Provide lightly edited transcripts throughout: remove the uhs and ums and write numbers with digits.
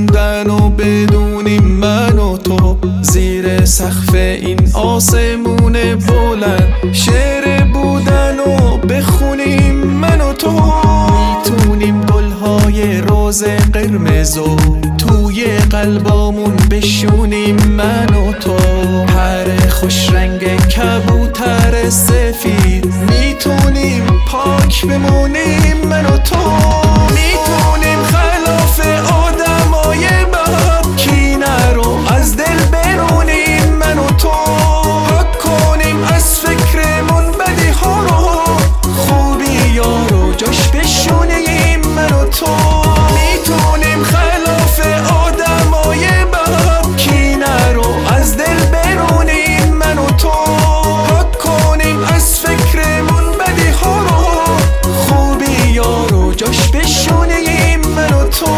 موندن و بدونیم من و تو زیر سقف این آسمون بلند شعر بودن و بخونیم من و تو. میتونیم گلهای روز قرمز و توی قلبامون بشونیم من و تو. پر خوش رنگ کبوتر سفید میتونیم پاک بمونیم من و تو. میتونیم خلاف آدمای بد کینه رو از دل برونیم من و تو. پاک کنیم از فکرمون بدی ها رو خوبی ها رو جاش بشونیم من و تو. میتونیم خلاف آدمای بد کینه رو از دل برونیم من و تو. پاک کنیم از فکرمون بدی ها رو خوبی ها رو جاش بشونیم من و تو.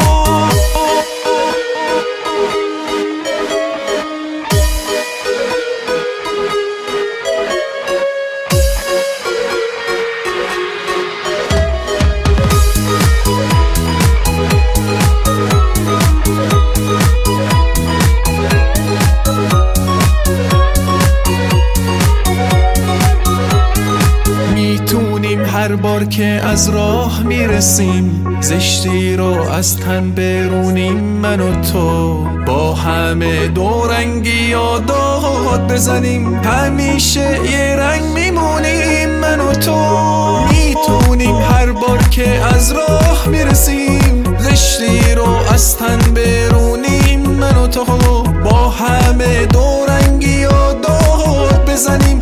هر بار که از راه میرسیم زشتی رو از تن برونیم من و تو. با همه دورنگی و داد بزنیم همیشه یه رنگ میمونیم من و تو. میتونیم هر بار که از راه میرسیم زشتی رو از تن برونیم من و تو. با همه دورنگی و داد بزنیم